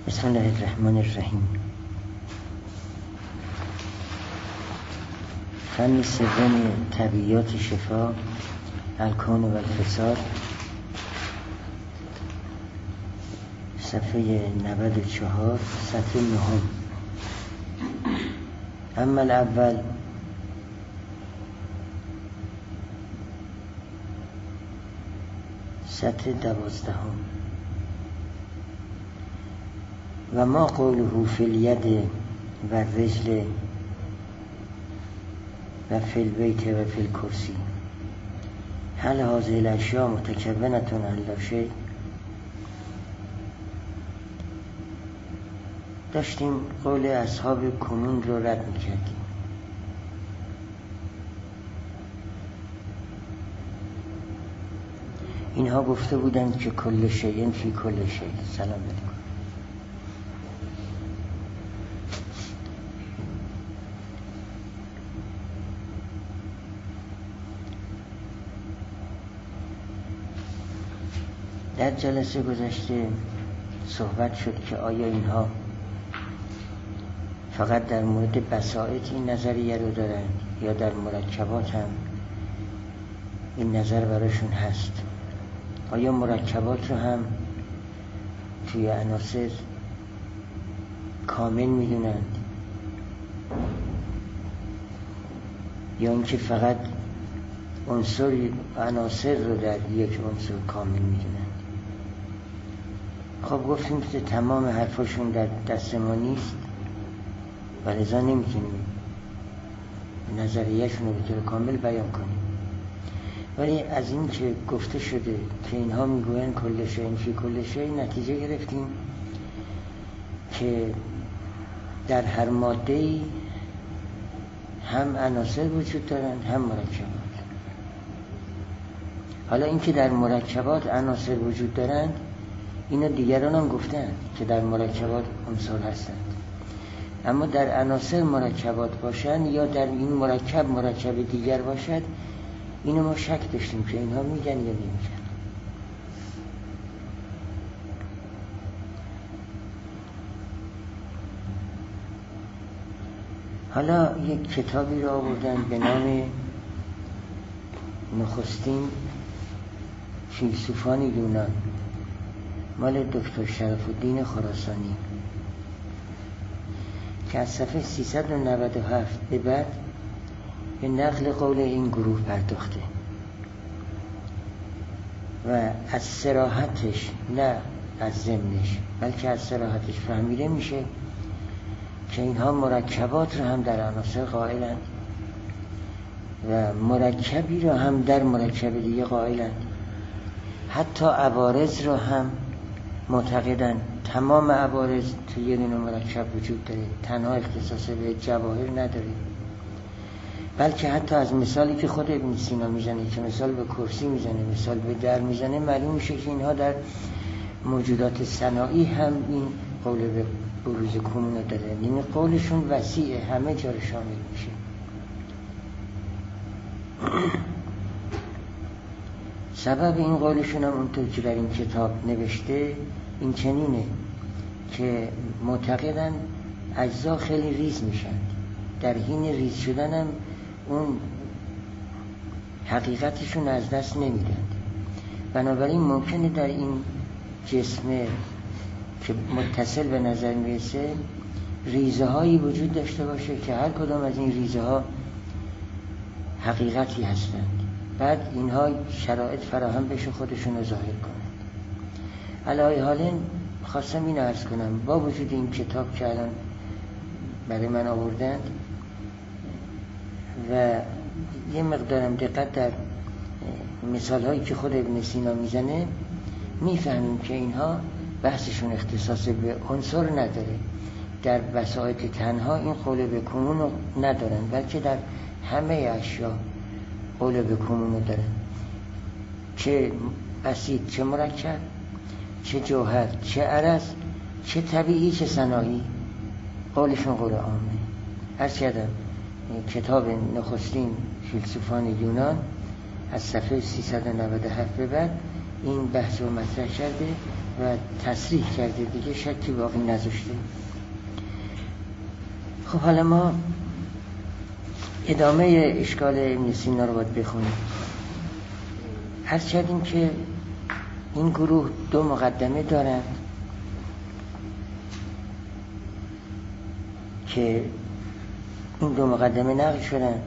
بسم الله الرحمن الرحیم. فن سوم طبیعیات شفا، الکون و الفساد، صفحه 94، سطر 9. اما الاول سطر 12. و ما قوله فی الید و الرجل و فی البیت و فی الکرسی هل هذه الاشیاء متکونة علی لا شیء. داشتیم قول اصحاب کنون رو رد میکردیم. اینها گفته بودند که کل شیء فی کل شیء. سلام علیکم. در جلسه گذشته صحبت شد که آیا اینها فقط در مورد بساطت این نظریه رو دارند یا در مرکبات هم این نظر براشون هست. آیا مرکبات رو هم توی عناصر کامل میدونند یا اینکه فقط عناصر رو در یک عنصر کامل میدونند. خب گفتیم که تمام حرفاشون در دست ما نیست و لذا نمیتونیم نظریهشون رو به طور کامل بیان کنیم، ولی از این که گفته شده که اینها میگوین کل شیء فی کل شیء نتیجه گرفتیم که در هر ماده‌ای هم عناصر وجود دارند هم مرکبات. حالا اینکه در مرکبات عناصر وجود دارند اینا دیگران هم گفتند که در مرکبات عنصر هستند، اما در عناصر مرکبات باشند یا در این مرکب دیگر باشد اینو ما شک داشتیم که اینها میگن یا نمیگن. حالا یک کتابی رو آوردن به نام نخستین فیلسوفان یونان، مال دکتر شرف الدین خراسانی، که از صفحه 397 به بعد به نقل قول این گروه پرداخته و از صراحتش نه از ضمنش بلکه از صراحتش فهمیده میشه که اینها مرکبات رو هم در عناصر قائلند و مرکبی رو هم در مرکب دیگه قائلند. حتی عوارض رو هم معتقدن تمام عوارض تو یه دونه مرکب وجود داره، تنها اختصاص به جواهر نداره، بلکه حتی از مثالی که خود ابن سینا میزنه که مثال به کرسی میزنه، مثال به در میزنه، معلوم میشه که اینها در موجودات صناعی هم این قول به بروز کنون داره. یعنی قولشون وسیعه، همه جا رو شامل میشه. سبب این قولشون هم اونطور که در این کتاب نوشته این چنینه که معتقدن اجزا خیلی ریز میشن، در حین ریز شدن هم اون حقیقتشون از دست نمیدن. بنابراین ممکنه در این جسم که متصل به نظر میرسه ریزه هایی وجود داشته باشه که هر کدام از این ریزه ها حقیقتی هستند، بعد اینها شرایط فراهم بشه خودشون رو ظاهر کنند. علی حال خواستم این عرض کنم با وجود این کتاب که الان برای من آوردند و یه مقدارم دقت در مثال هایی که خود ابن سینا میزنه میفهمیم که اینها بحثشون اختصاص به عنصر نداره، در بساطت تنها این قول به کنون رو ندارن، بلکه در همه اشیا قول به کنون رو دارن، چه اسید، چه مرکب، چه جوهر، چه عرض، چه طبیعی، چه صناعی، قولشون قول عامه. عرض کردم کتاب نخستین فیلسوفان یونان از صفحه 397 به بعد این بحث رو مطرح کرده و تصریح کرده، دیگه شکی باقی نذاشته. خب حالا ما ادامه اشکال ابن سینا رو باید بخونیم. عرض کردیم که این گروه دو مقدمه دارند که این دو مقدمه نقل شدند.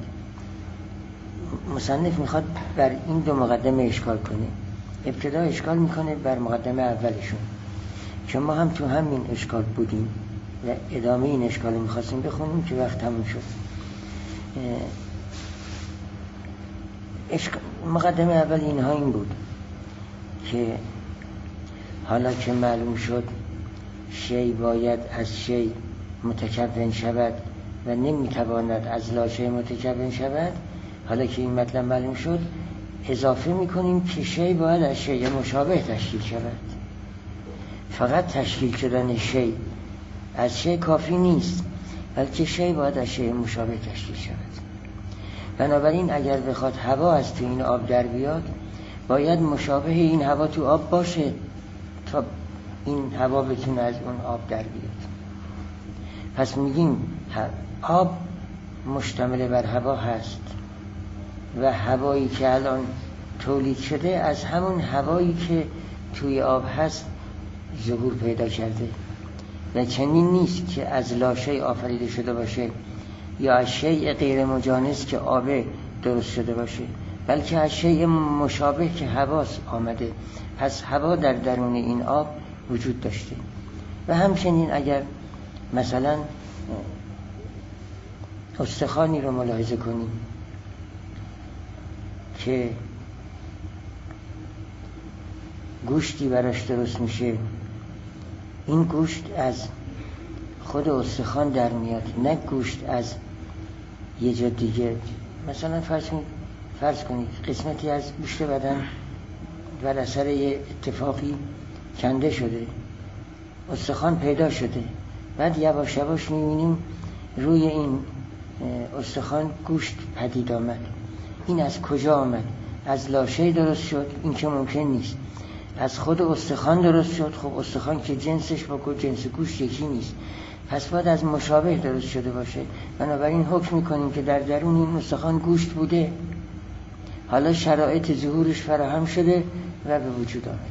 مصنف میخواد بر این دو مقدمه اشکال کنه. ابتدا اشکال میکنه بر مقدمه اولشون، چون ما هم تو همین اشکال بودیم و ادامه این اشکال میخواستیم بخونیم که وقت تموم شد. مقدمه اول اینها این بود که حالا که معلوم شد شی باید از شی متکون شود و نمیتواند از لا شی متکون شود، حالا که این مطلب معلوم شد اضافه میکنیم که شی باید از شی مشابه تشکیل شود. فقط تشکیل شدن شی از شی کافی نیست، بلکه شی باید از شی مشابه تشکیل شود. بنابراین اگر بخواد هوا از تو این آب در بیاد، باید مشابه این هوا تو آب باشه تا این هوا بتونه از اون آب در بیاد. پس میگیم آب مشتمل بر هوا هست و هوایی که الان تولید شده از همون هوایی که توی آب هست ظهور پیدا کرده و چنین نیست که از لاشی آفریده شده باشه یا از شیء غیر مجانس که آبه درست شده باشه، بلکه از شیء مشابه که هواست آمده. پس هوا در درون این آب وجود داشته. و همچنین اگر مثلا استخوانی رو ملاحظه کنیم که گوشتی براش درست میشه، این گوشت از خود استخوان در میاد، نه گوشت از یه جا دیگه. مثلا فرض کنید قسمتی از گوشت بدن بر اثر یه اتفاقی کنده شده، استخوان پیدا شده، بعد یواش یواش میبینیم روی این استخوان گوشت پدید آمد. این از کجا آمد؟ از لاشه درست شد؟ این که ممکن نیست. از خود استخوان درست شد؟ خب استخوان که جنسش با جنس گوشت یکی نیست، پس باید از مشابه درست شده باشه. بنابراین حکم میکنیم که در درون این استخوان گوشت بوده، حالا شرایط ظهورش فراهم شده و به وجود آمده.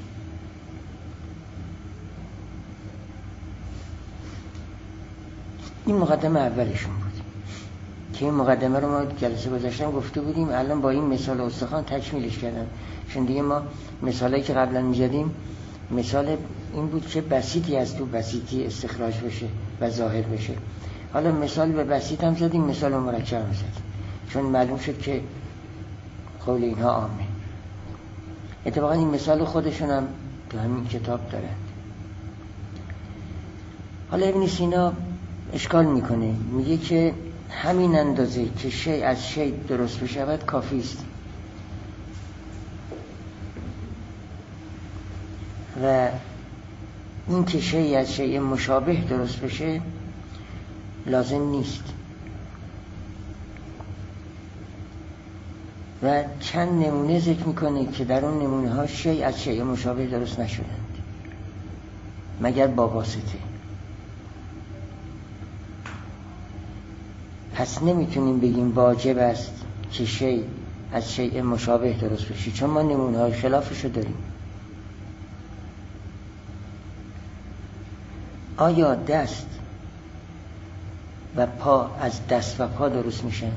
این مقدمه اولشون بود که این مقدمه رو ما جلسه گذاشتم گفته بودیم، الان با این مثال استخوان تکمیلش کردم. چون دیگه ما مثالایی که قبلا می‌زدیم مثال این بود که بسیطی از تو بسیطی استخراج بشه و ظاهر بشه. حالا مثال به بسیط هم زدیم، مثال مرکب هم زدیم، چون معلوم شد که قول اینها عامه. اتفاقا این مثال خودشون هم تو همین کتاب دارن. حالا ابن سینا اشکال میکنه، میگه که همین اندازه که شی از شی درست بشود کافی است و این که شی از شی مشابه درست بشه لازم نیست. و چند نمونه ذکر میکنه که در اون نمونه ها شی از شی مشابه درست نشدند مگر با واسطه. پس نمیتونیم بگیم واجب است که شی از شی مشابه درست بشه، چون ما نمونه های خلافشو داریم. آیا دست و پا از دست و پا درست میشن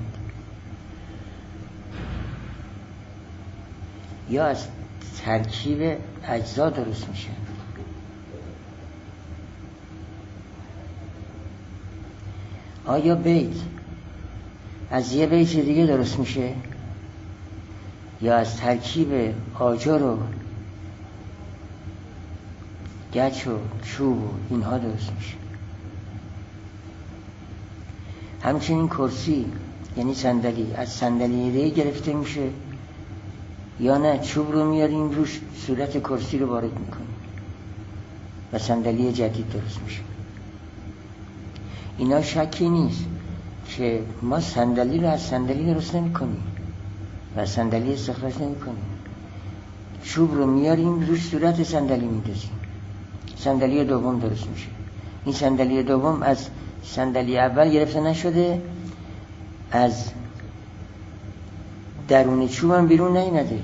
یا از ترکیب اجزا درست میشن؟ آیا بیت از یه بیت دیگه درست میشه یا از ترکیب آجر و گچ و چوب و اینها درست میشه؟ همچنین کرسی یعنی صندلی از صندلی دیگه گرفته میشه یا نه چوب رو میاریم روش صورت کرسی رو وارد میکنیم و صندلی جدید درست میشه؟ اینا شکی نیست که ما صندلی رو از صندلی درست نمی کنیم و صندلی استخراج نمی کنیم، چوب رو میاریم روش صورت صندلی میدازیم. صندلی دوم درست میشه. این صندلی دوم از صندلی اول گرفته نشده، از درون چوب هم بیرون نیامده.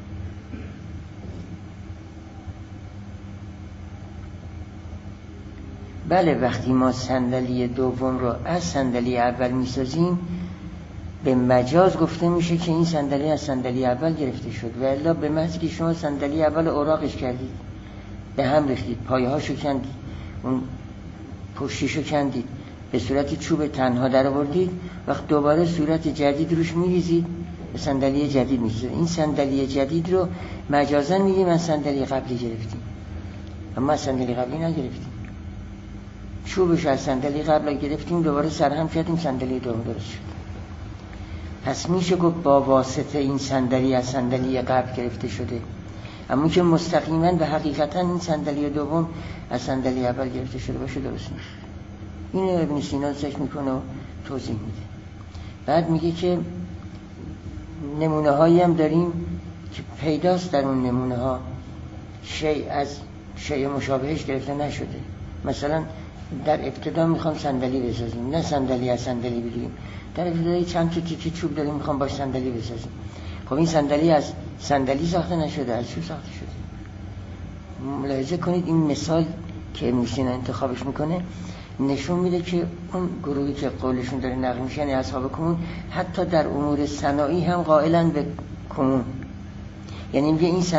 بله، وقتی ما صندلی دوم رو از صندلی اول میسازیم به مجاز گفته میشه که این صندلی از صندلی اول گرفته شد، و الا به محض که شما صندلی اول اوراقش کردید، به هم ریختید، پایه‌هاشو کندید، اون پشتیشو کندید، به صورت چوب تنها در آوردید، وقت دوباره صورت جدید روش میریزید، به صندلی جدید میریزید. این صندلی جدید رو مجازاً میگیم از صندلی قبلی گرفتیم، اما از صندلی قبلی نگرفتیم. چوبش از صندلی قبل گرفتیم، دوباره سرهم کردیم، صندلی دوم درست شد. پس میشه گفت با واسطه این صندلی از صندلی قبل گرفته شده، اما که مستقیما و حقیقتا این صندلی دوم از صندلی اول گرفته شده باشه درست نیست. اینو ابن سینا ذکر میکنه و توضیح میده. بعد میگه که نمونه هایی هم داریم که پیداست در اون نمونه ها شیء از شیء مشابهش گرفته نشده. مثلا در ابتدا میخوام صندلی بسازیم، نه صندلی از صندلی بگیریم، در ابتدای چند تا تیکه چوب داریم میخوام باش صندلی بسازیم. خب این صندلی از صندلی ساخته نشده، از چوب ساخته شده. ملاحظه کنید این مثال که ابن سینا انتخابش میکنه نشون میده که اون گروهی که قولشون داره نقل میشه، یعنی اصحاب کمون، حتی در امور صناعی هم قائلن به کمون. یعنی میگه این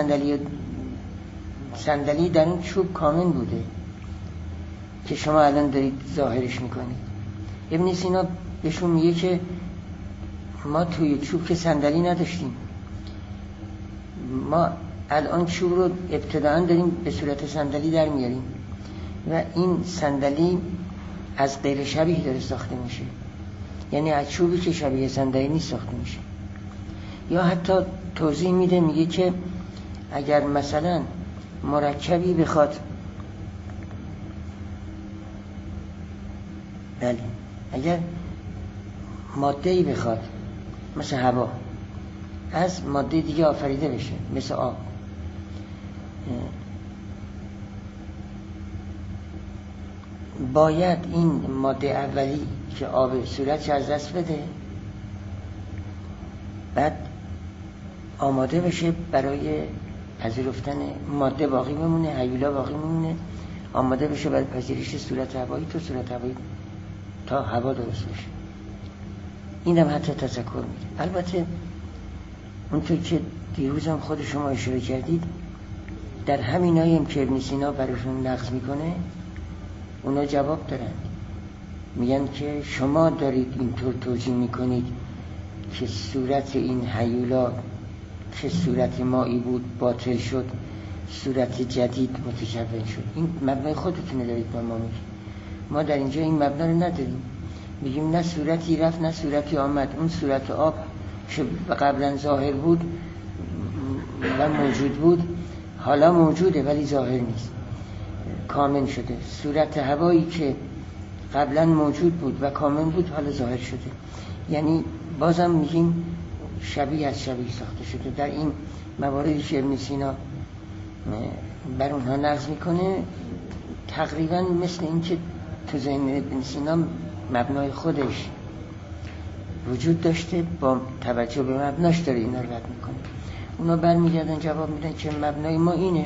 صندلی در این چوب کامن بوده که شما الان دارید ظاهرش میکنید. ابن سینا بهشون میگه که ما توی چوب که صندلی نداشتیم، ما الان چوب رو ابتداً داریم به صورت صندلی در میاریم و این صندلی از غیر شبیه داره ساخته میشه، یعنی از چوبی که شبیه صندلی نیست ساخته میشه. یا حتی توضیح میده، میگه که اگر مثلا مرکبی بخواد، بله، اگر ماده‌ای بخواد مثل هوا از ماده دیگه آفریده بشه مثل آب، باید این ماده اولی که آب صورتش از دست بده، بعد آماده بشه برای پذیرفتن ماده باقی بمونه، هیولا باقی بمونه، آماده بشه برای پذیرش صورت هوایی تو صورت هوایی تا هوا درست بشه. اینم حتی تذکر میده. البته اونطور که دیروز هم خود شما اشاره کردید، در همین آیه که ابن سینا براشون نقض میکنه اونا جواب دارن، میگن که شما دارید اینطور توجیه میکنید که صورت این هیولا که صورت مایی بود باطل شد، صورت جدید متکون شد. این مبنای خودتونه دارید با ما میگید. ما در اینجا این مبنا رو نداریم، میگیم نه صورتی رفت نه صورتی آمد. اون صورت آب که قبلا ظاهر بود و موجود بود حالا موجوده ولی ظاهر نیست، کامل شده. صورت هوایی که قبلا موجود بود و کامل بود حالا ظاهر شده. یعنی بازم میگیم شبیه از شبیه ساخته شده. در این مواردی که ابن سینا بر اونها نقض میکنه تقریبا مثل این که تو ذهن ابن سینا مبنای خودش وجود داشته، با توجه به مبناش داره اینا رو رد میکنه. اونا برمیگردن جواب میدن که مبنای ما اینه.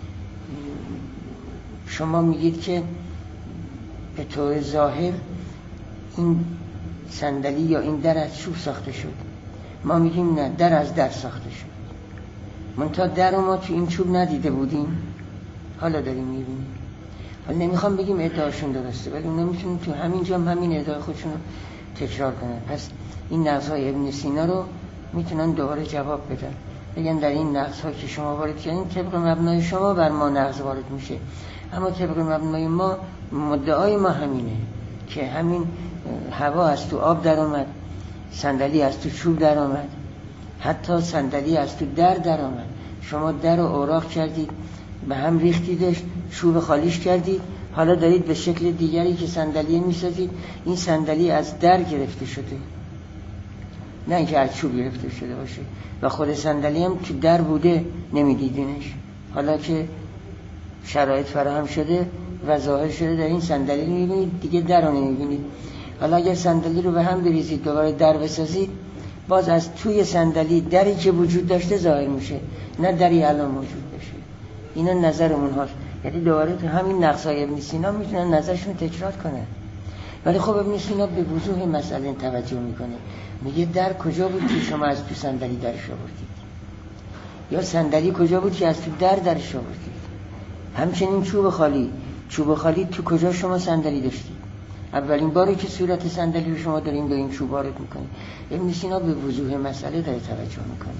شما میگید که به طور ظاهر این صندلی یا این در از چوب ساخته شد، ما میگیم نه، در از در ساخته شد. منتها در رو ما تو این چوب ندیده بودیم، حالا داریم میبینیم. حالا نمیخوام بگیم ادعاشون درسته، ولی اونا میتونن تو همین جا همین ادعای خودشون رو تکرار کنن. پس این نقض‌های ابن سینا رو میتونن دوباره جواب بدن، بگن در این نقض‌ها که شما وارد کردین طبق مبنای شما بر ما نقض وارد میشه، اما طبق مبنای ما مدعای ما همینه که همین هوا از تو آب در آمد، صندلی از تو چوب در آمد، حتی صندلی از تو در آمد. شما در رو اوراق کردید، به هم ریختیدش، چوب خالیش کردید، حالا دارید به شکل دیگری که صندلی میسازید. این صندلی از در گرفته شده، نه اینکه از چوب گرفته شده باشه. و خود صندلی هم تو در بوده نمیدیدینش، حالا که شرایط فراهم شده و ظاهر شده، در این صندلی رو میبینید، دیگه در رو نمیبینید. حالا اگر صندلی رو به هم بریزید، دوباره در بسازید، باز از توی صندلی دری که وجود داشته ظاهر میشه، نه دری الان موجود بشه. اینا نظرمون هاست. یعنی دوباره تو همین نقصای ابن سینا میتونن نظرشون تکرار کنن. ولی خب ابن سینا به وضوح مسئله توجه میکنه، میگه در کجا بود که شما از تو صندلی درش آوردید، یا صندلی کجا بود که از تو درش آوردید. همچنین چوب خالی تو کجا شما صندلی داشتید؟ اولین باری که صورت صندلی رو شما دارین به این چوب وارد میکنید. ابن سینا به وضوح مسئله داره توجه میکنه.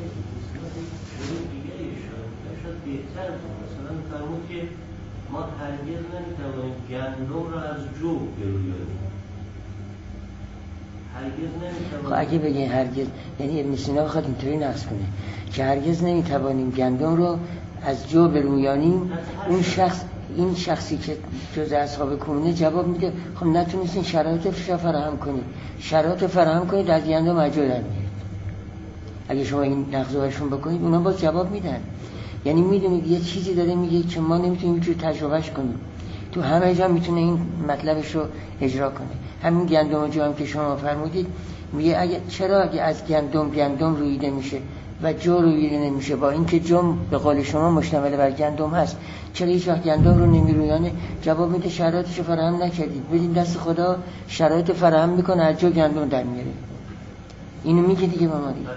مثلا فرمود که ما هرگز نمیتوانیم گندم را از جو برویانیم. هرگز نمیتوانیم. اگه بگه هرگز، یعنی ابن سینا بخواد اینطوری نقص کنه که هرگز نمیتوانیم گندم رو از جو برویانیم، این شخصی که جز اصحاب کهنه جواب میده خب نتونستین شرایطش رو فراهم کنید از گندم از جو در میاد. اگه شما این نقض برشون بکنید اونا باز جواب میدن. یعنی میدونید یه چیزی داره میگه که ما نمیتونیم اینجور تجربهش کنیم، تو همه جا میتونه این مطلبش رو اجرا کنه. همین گندم و جو هم که شما فرمودید، میگه اگه از گندم رویده میشه و جو رویده نمیشه، با اینکه جو به قول شما مشتمل بر گندم هست، چرا هیچ وقت گندم رو نمیرویانه؟ جواب میده شرایطش رو فراهم نکردید، بدین دست خدا شرایط فراهم میکنه، از جو گندم در میاره. اینو میگه دیگه با ما دیگه.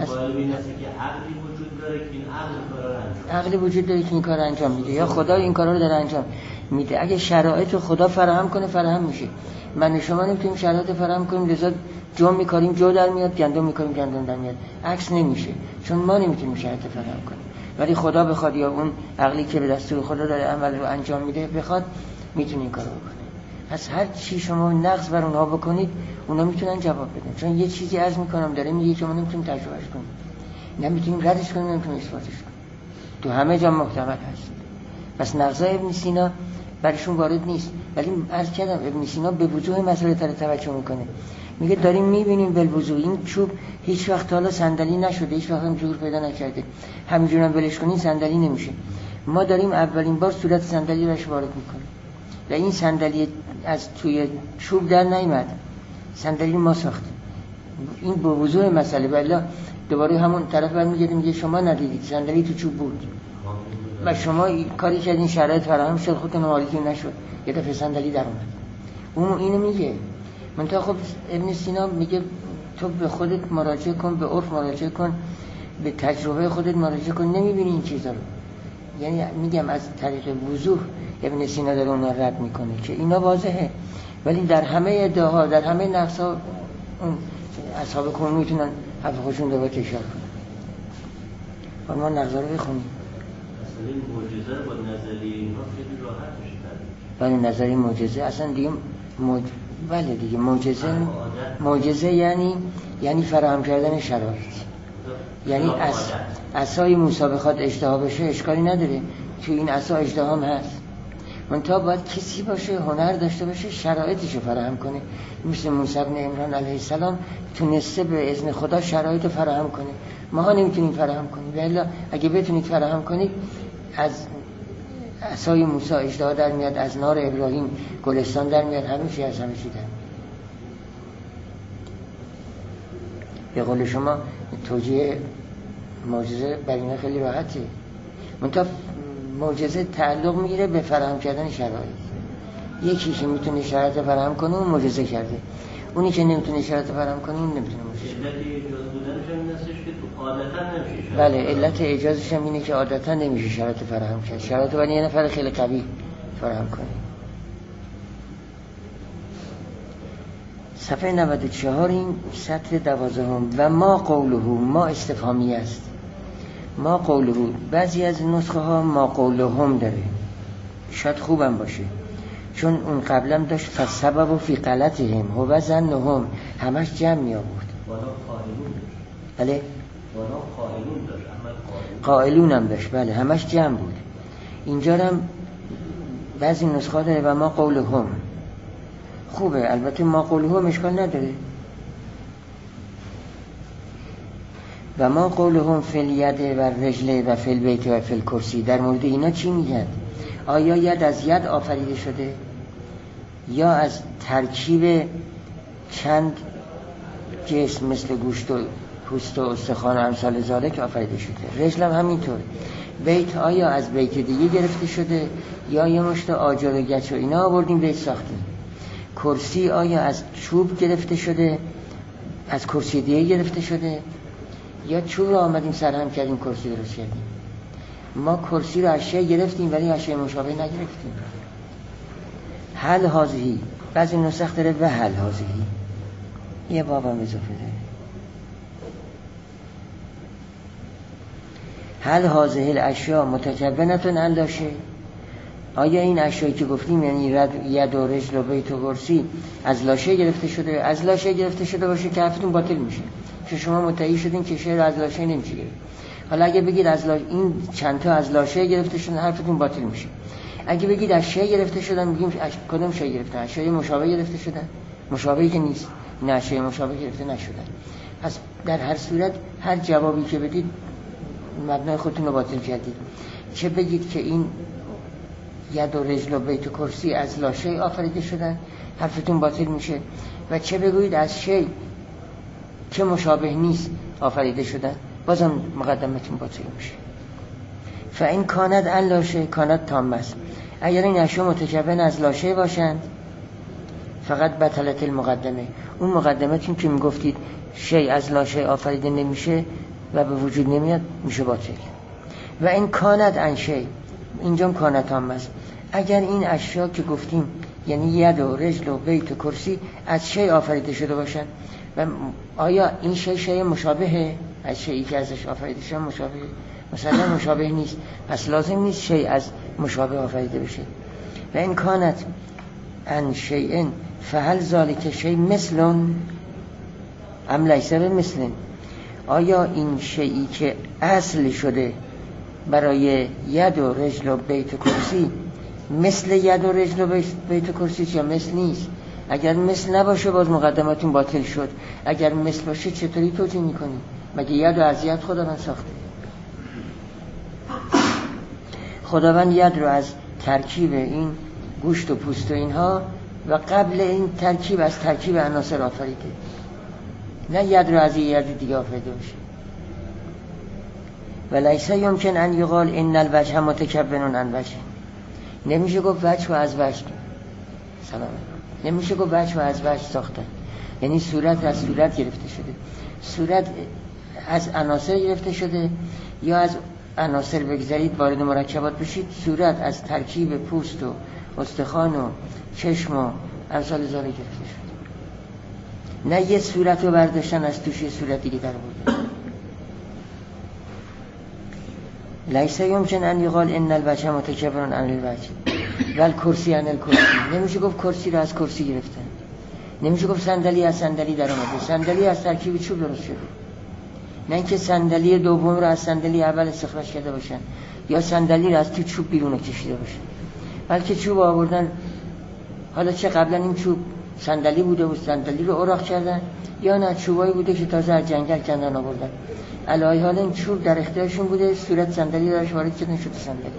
عقلی وجود داره که این کار انجام میده، یا خدا این کارا رو داره انجام میده. اگه شرایط رو خدا فراهم کنه فراهم میشه. من شما نمیتونیم شرایط فراهم کنیم، لذا جو میکاریم جو در میاد، گندم میکاریم گندم در میاد. عکس نمیشه، چون ما نمیتونیم شرایط فراهم کنیم. ولی خدا بخواد، یا اون عقلی که به دستور خدا داره عمل رو انجام میده بخواد، میتونه این کارو بکنه. پس هر چی شما نقض بر اونها بکنید، اونا میتونن جواب بدن. چون یه چیزی عرض میکنم داره میگه که ما نمیتونیم تجربهش کنیم، نمیتونیم ردش کنیم، نمیتونیم اثباتش کنیم، تو همه جا محتمل هست. پس نقضای ابن سینا برشون وارد نیست. ولی عرض کردم ابن سینا به وضوح مسئله توجه میکنه، میگه داریم میبینیم بالوضوح این چوب هیچ وقت حالا صندلی نشده، هیچ وقت هم جور پیدا نکرده، همینجور هم ولش کنین صندلی نمیشه. ما داریم اولین بار صورت صندلی روش وارد میکنیم و این صندلی از توی چوب در نیامد، صندلی ما ساختیم. این به وضوح مسئله. بله دوباره همون طرف برمیگردیم، میگه شما ندیدید، صندلی تو چوب بود و شما کاری کردین شرایط فراهم شد، خودتون حالیتون نشد، یه دفعه صندلی در اومد. اون اینو میگه. منتها خب ابن سینا میگه تو به خودت مراجعه کن، به عرف مراجعه کن، به تجربه خودت مراجعه کن، نمیبینی این چیزا رو. یعنی میگم از طریق وضوح ابن سینا داره اونا رد میکنه که اینا واضحه. ولی در همه ادعاها، در همه نقصا، اون اصحاب کهنه میتونن حرف خودشون رو تکرار کنن. ما نقضا رو بخونیم. اصلا این معجزه با نظریه اینها خیلی راحت میشه. ولی نظریه معجزه اصلا دیگه بله دیگه معجزه یعنی فراهم کردن شرایط. یعنی عصای موسی بخواد اژدها بشه اشکالی نداره، تو این عصا اژدها هم هست. منتها باید کسی باشه، هنر داشته باشه، شرایطشو فراهم کنه. مثل موسی بن عمران علیه السلام تونسته به اذن خدا شرایط فراهم کنه. ما ها نمیتونیم فراهم کنیم. ولی اگه بتونید فراهم کنید، از عصای موسی اژدها در میاد، از نار ابراهیم گلستان در میاد، همه چی از همه چی در میاد. به قول شما توجیه معجزه بر اینا خیلی راحته. منتها معجزه تعلق میگیره به فراهم کردن شرایط. یکی که میتونه شرایط فراهم کنه اون معجزه کرده، اونی که نمیتونه شرایط فراهم کنه اون نمیتونه معجزه کنه. علت اجاز بودنش هم این هستش که تو عادتا نمیشه. بله علت اجازش هم اینه که عادتا نمیشه شرایط فراهم کرد. شرایط باید یه نفر خیلی قوی فراهم کنه. صفحه 94 این سطر 12 و ما قوله، ما استفهامی است. ما قوله، بعضی از نسخه ها ما قولهم داره، شاید خوبم باشه، چون اون قبلم داشت فسبب فی غلطهم هو ظنهم، همش جمع می آورد. بله قائلون هم داشت، بله همش جمع بود. اینجا هم بعضی نسخه داره و ما قولهم خوبه. البته ما قولهم اشکال نداره. و ما قولهم فی الید و رجل و فی البیت و فی الکرسی، در مورد اینا چی میگن؟ آیا ید از ید آفریده شده یا از ترکیب چند جسم مثل گوشت و پوست و استخوان و امثال ذالک آفریده شده؟ رجل هم همینطور. بیت آیا از بیت دیگه گرفته شده یا یه مشت آجر و گچ و اینا آوردیم بیت ساختیم؟ کرسی آیا از چوب گرفته شده، از کرسی دیگه گرفته شده، یا چوب رو آمدیم سرهم کردیم کرسی درست کردیم؟ ما کرسی رو از شی گرفتیم ولی از شی مشابه نگرفتیم. هل هازهی، بعضی نسخ داره و هل هازهی، یه بابا اضافه داره. هل هازهی الاشیا متکونتون الاشه، آیا این اشیایی که گفتیم یعنی ید و رجل و بیت و کرسی از لاشه گرفته شده؟ از لاشه گرفته شده باشه که حرفتون باطل میشه، که شما متعهد شدین که شی رو از لاشه نمیشه گرفت. حالا اگه بگید از این چند تا از لاشه گرفته شدن حرفتون باطل میشه. اگه بگید از شی گرفته شدن میگیم کدوم شی گرفتن؟ از شی مشابه گرفته شدن؟ مشابهی که نیست، نه شی مشابه گرفته نشدن. پس در هر صورت هر جوابی که بدید مبنای خودتون رو باطل کردید. چه بگید که این ید و رجل و بیت و کرسی از لاشه آفریده شدن حرفتون باطل میشه، و چه بگویید از شی که مشابه نیست آفریده شدن بازم مقدمتون باطل میشه. فاین کاند ان لاشه کاند تام است، اگر این اشیا متکون از لاشه باشند فقط بطلت المقدمه، اون مقدمتون که میگفتید شی از لاشه آفریده نمیشه و به وجود نمیاد میشه باطل. و این کاند ان شی، اینجا کاند تام است، اگر این اشیا که گفتیم یعنی ید و رجل و بیت و کرسی از شی آفریده شده باشن، و آیا این شی مشابهه؟ از شیئی که ازش آفریده شده مشابهه؟ مثلا مشابه نیست، پس لازم نیست شی از مشابه آفریده بشه. و این کانت ان شیئن فهل ذالک شی مثلن ام لیس بمثلن، آیا این شیئی که اصل شده برای ید و رجل و بیت و کرسی مثل ید و رجل و بیت و کرسی یا مثل نیست؟ اگر مثل نباشه باز مقدمتون باطل شد، اگر مثل باشه چطوری توجیه میکنی؟ مگه ید و از ید خداوند ساخته؟ خداوند ید رو از ترکیب این گوشت و پوست و اینها و قبل این ترکیب از ترکیب عناصر آفریده، نه ید رو از ید دیگه آفریده باشه. ولیس یمکن ان یقال ان الوجه متکون عن وجه، نمیشه گفت وجه و از وجه، سلام، نمیشه گفت وجه و از وجه ساختن، یعنی صورت از صورت گرفته شده، صورت از عناصر گرفته شده، یا از عناصر بگذارید وارد مرکبات بشید، صورت از ترکیب پوست و استخوان و چشم و امثال ذالک گرفته شده، نه یه صورت رو برداشتن از توش یه صورت دیگه در آوردن. لیس یمکن ان یقال ان الوجه متکون عن الوجه والکرسی عن الکرسی، نمیشه گفت کرسی رو از کرسی گرفتن، نمیشه گفت صندلی از صندلی در آمده، صندلی از ترکیب چوب درست شده، نه اینکه صندلی دوم رو از صندلی اول استخراج کرده باشن یا صندلی رو از تو چوب بیرون کشیده باشن، بلکه چوب آوردن. حالا چه قبلا این چوب صندلی بوده و صندلی رو اوراق کردن، یا نه چوبایی بوده که تازه از جنگل کندن آوردن، علای حال این چوب در اختیارشون بوده، صورت صندلی درش وارد کردن شده صندلی.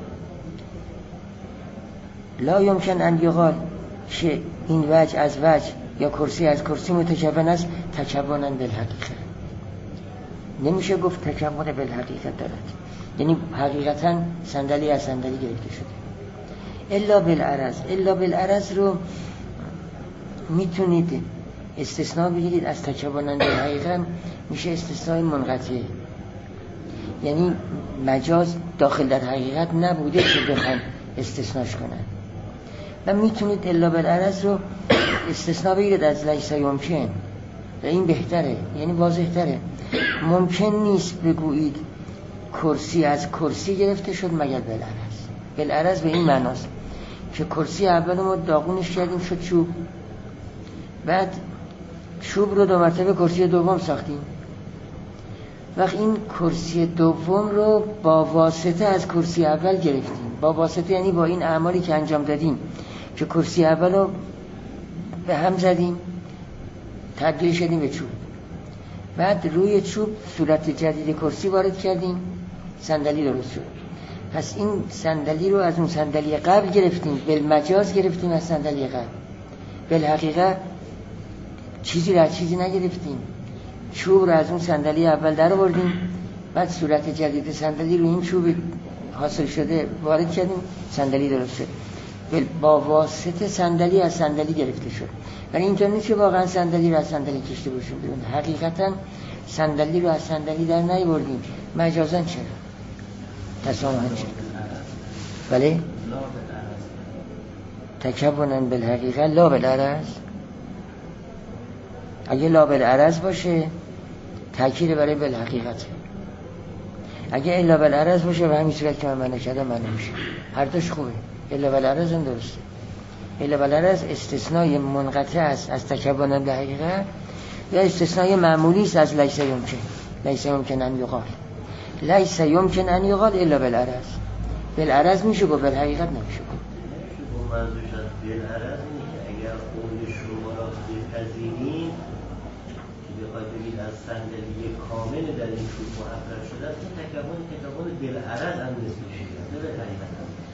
لا یمکن ان یقال که این وجه از وجه یا کرسی از کرسی متکون است تکونا بالحقیقه، نمیشه گفت تکون بالحقیقت دارد، یعنی حقیقتا صندلی از صندلی گرفته شده. الا بالعرض، الا بالعرض رو میتونید استثناء بگیرید از تکونا بالحقیقه، میشه استثناء منقطع، یعنی مجاز داخل در حقیقت نبوده که بخوان استثناش کنن، و میتونید الا بالعرض رو استثناء بگیرید از لیس یمکن، و این بهتره، یعنی واضح تره. ممکن نیست بگویید کرسی از کرسی گرفته شد مگر بالعرض. بالعرض به این معناست که کرسی اول ما داغونش کردیم شد چوب، بعد چوب رو دو مرتبه کرسی دوم ساختیم، وقت این کرسی دوم رو با واسطه از کرسی اول گرفتیم، با واسطه یعنی با این اعمالی که انجام دادیم که کرسی اول رو به هم زدیم تبدیل شدیم به چوب، بعد روی چوب صورت جدید کرسی وارد کردیم، صندلی درست شد. پس این صندلی رو از اون صندلی قبل گرفتیم، بالمجاز گرفتیم از صندلی قبل، بالحقیقه چیزی رو از چیزی نگرفتیم. چوب رو از اون صندلی اول در آوردیم، بعد صورت جدید صندلی رو این چوب حاصل شده وارد کردیم، صندلی درست شد. با واسطه صندلی از صندلی گرفته شد. ولی اینطور نیست که واقعا صندلی رو از صندلی کشته باشیم بیرون. حقیقتا صندلی رو از صندلی در نیاوردیم، مجازاً چرا؟ تسامحاً چرا؟ بله؟ تکبناً بالحقیقه لا بالعرض. اگه لا بالعرض باشه تأکید برای بالحقیقت، اگه الا بالعرض باشه و همین صورت که من نکردم من نمیشه. هر دوش خوبه. الا بالعرض هم درسته. الا بالعرض استثنای منقطع است از تکبناً بالحقیقه یا استثنای معمولی است از لیس یمکن. لیس یمکن ان یقال، لیس یمکن ان یقال الا بالعرض. بالعرض میشه گفت، بالحقیقت نمیشه گفت. منظورش از بالعرض اینه که اگر قول شما را بپذیرید که بخواید بگید از صندلی کامل در این چوب محقق شده است، این تکبن بالعرض هم مثل شده، نه بالحقیقت.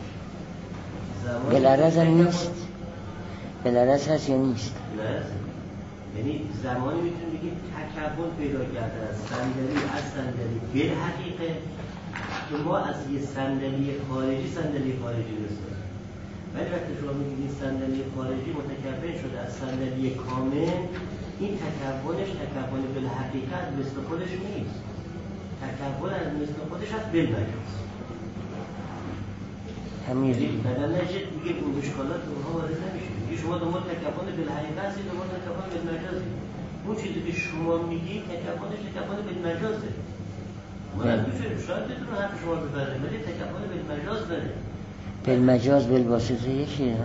بالعرض هم نیست. بالعرض هست یا نیست؟ نه، یعنی زمانی میتونیم بگیم تکبن پیدا کرده از صندلی بالحقیقه که ما از یه صندلی خارجی بسازیم. ولی وقتی شما میگید صندلی خارجی متکبن شده از صندلی کامل، این تکبنش تکبن بالحقیقت مثل خودش نیست. تکبن از مثل خودش از بالمجاز. همین بدن نجد دیگه اون اشکالات اونها وارد نمیشه. دیگه شما دنبال تکبن بالحقیقت هستید، دنبال تکبن بالمجازی. اون چیزی که شما میگید تکبنش تکبن بالمجازه. شاید بتونن حرف شما ببرن، ولی تکبن بالمجاز داره. بالمجاز بالواسطه یکیه.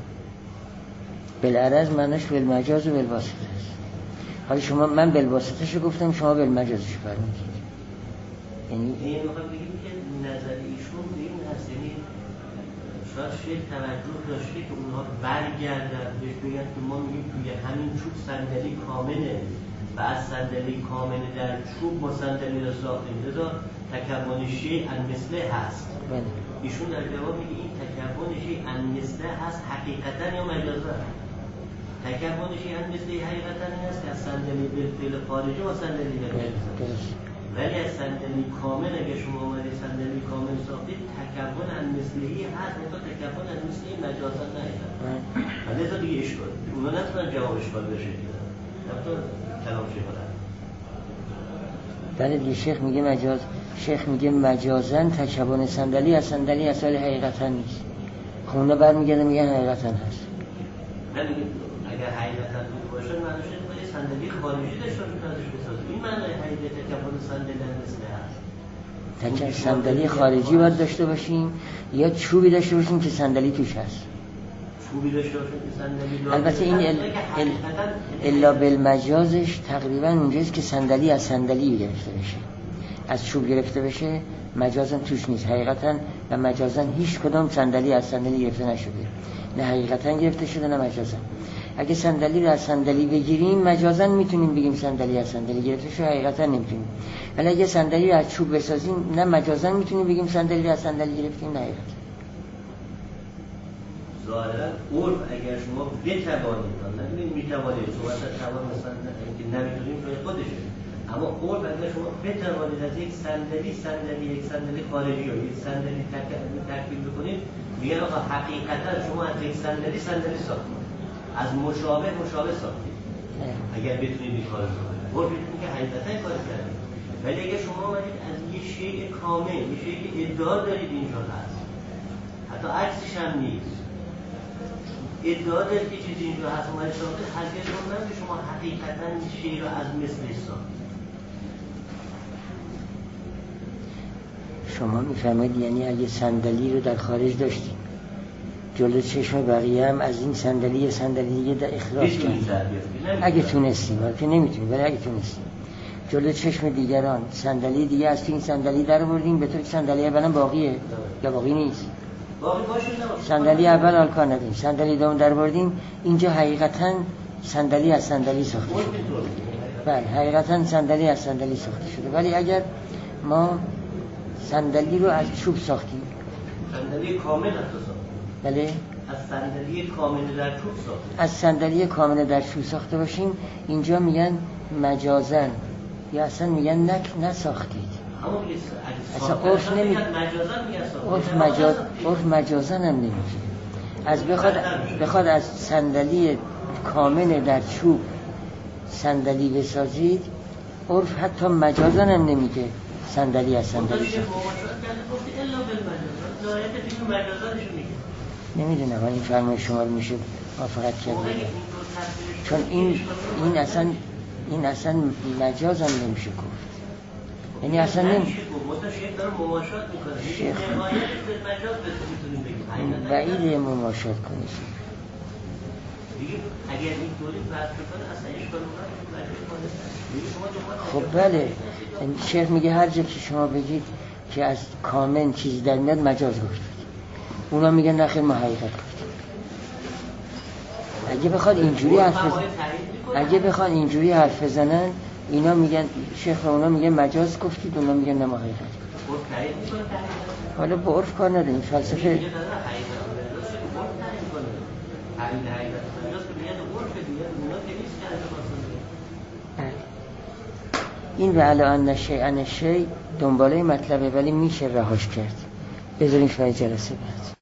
بالعرض معناش بالمجاز و بالواسطه است. حالا شما من بالواسطه شو گفتم، شما بالمجازش فرمودید. یعنی میخوام بگیم که نظر ایشون به این هست، یعنی شاید شیخ توجه داشته که اونها برگردن بهش بگن که ما میگیم توی همین چوب صندلی کامله و از صندلی کامل در چوب ما صندلی را ساختیم، لذا تکبن شیء ان مثله هست. ایشون در جواب میگه این تکبن شیء ان مثله هست حقیقتا یا مجازا؟ تکبن شیء ان مثله حقیقتا این است که از صندلی بالفعل خارجی و صندلی بالفعل، ولی از صندلی کامل اگه شما اومدید صندلی کامل ساختید تکبن ان مثلهی هست، منتها تکبن ان مثله مجازا نه. لذا دیگه اشکال اونا نتونن جواب اشکال بشه. بله دیگه شیخ میگه مجازن تکبن صندلی از صندلی اصل حقیقتا نیست. خونه برمیگرده میگه حقیقتا هست. نه میگه اگر حقیقتا بود باشه معنیش اینه که صندلی خارجی داشته باشه ازش بسازه. این معنی حقیقت تکبن صندلی مثل هست. صندلی خارجی باید داشته باشیم یا چوبی داشته باشیم که صندلی توش هست. البته این الا بالمجازش تقریبا اونجاست که صندلی از صندلی گرفته بشه، از چوب گرفته بشه، مجازن توش نیست. حقیقتا و مجازن هیچ کدام صندلی از صندلی گرفته نشده، نه حقیقتا گرفته شده نه مجازن. اگه صندلی رو از صندلی بگیریم مجازن میتونیم بگیم صندلی از صندلی گرفته شده، حقیقتا نمیتونیم. ولی اگه صندلی رو از چوب بسازیم نه مجازن میتونیم بگیم صندلی رو از صندلی گرفتیم، نه حقیقتا. ظاهرا عرف اگر شما بتوانید، نمی‌بینید میتوانید، صحبت از توان مثلا اینکه نمیتونیم توی خودشه، اما عرف اگر شما بتوانید از یک صندلی خارجی یا یک صندلی ترکیب بکنید، میگن آقا حقیقتا شما از یک صندلی ساختید، از مشابه ساختید. اگر بتونید این کارو بکنید، عرف میگه که حقیقتا این کارو کردید. ولی اگر شما اومدید از یه شیء کامل، یه شیء که ادعا دارید اینجا هست، حتی عکسش هم نیست، ادعا دارید که چیزی اینجا هست اومدید ساختید، هرگز نمی‌گم که شما حقیقتا شیء رو از مثلش ساختید. شما میفهمید یعنی اگه صندلی رو در خارج داشتیم جلو چشم بقیه هم از این صندلی دیگه در اخراج کنیم اگه تونستیم، که نمیتونیم، ولی اگه تونستیم جلو چشم دیگران صندلی دیگه از این صندلی در آوردیم به طور که صندلی اولم باقیه یا باقی نیست، صندلی اول آلکار ندیم، صندلی دوم در آوردیم، اینجا حقیقتا صندلی از صندلی ساخته شده. بله حقیقتا صندلی از صندلی ساخته شده. ولی اگر ما صندلی رو از چوب ساختیم صندلی کامل حتی ساخته. بله؟ از صندلی کامل در چوب ساخته. از صندلی کامل در چوب ساخته باشیم اینجا میگن مجازن یا اصلا میگن نساختید. اصلا عرف نمیگه عرف مجازن هم نمیگه. از بخواد از صندلی کامل در چوب صندلی بسازید، عرف حتی مجازن هم نمیگه صندلی از صندلی ساخته. نمیدونم این فرمای شما رو میشه موافقت کرد، چون این اصلا مجاز هم نمیشه گفت. یعنی اصلا شیخ بعیده مماشات کنه اگر این طوری فرض کنه اصلا اشکال خب بله، شیخ میگه هر جا که شما بگید که از کامل چیزی در میاد مجاز گفتید، اونا میگن نخیر ما حقیقت گفتید. اگه بخواد اینجوری حرف بزنن اینا میگن شیخ اونا میگن مجاز گفتید، اونا میگن نه ما حقیقت گفتید. حالا با عرف کار نداریم، فلسفه این و علی ان شیء دنباله مطلبه، ولی میشه رهاش کرد. بذاریم شاید جلسه بعد.